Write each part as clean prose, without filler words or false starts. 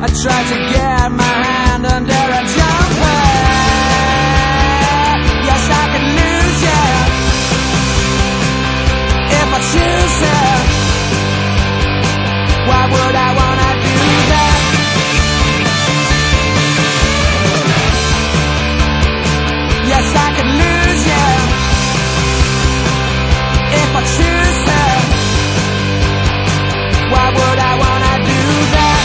I tried to get my hand under a jumper. Yes, I could lose you if I choose to. Why would I wanna do that? Yes, I could lose you if I choose to. Why would I wanna do that?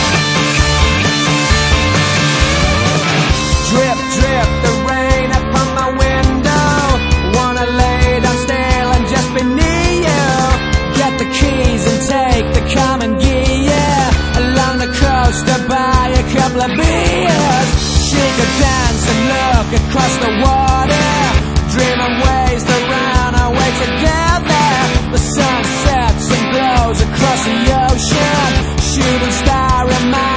Drip, drip, the rain upon my window. Wanna lay down still and just be near you. Get the keys and take the common gear. Along the coast to buy a couple of beers. She could dance and look across the water. Dreaming ways to run away together. The sun sets and glows across the ocean. Shooting star in my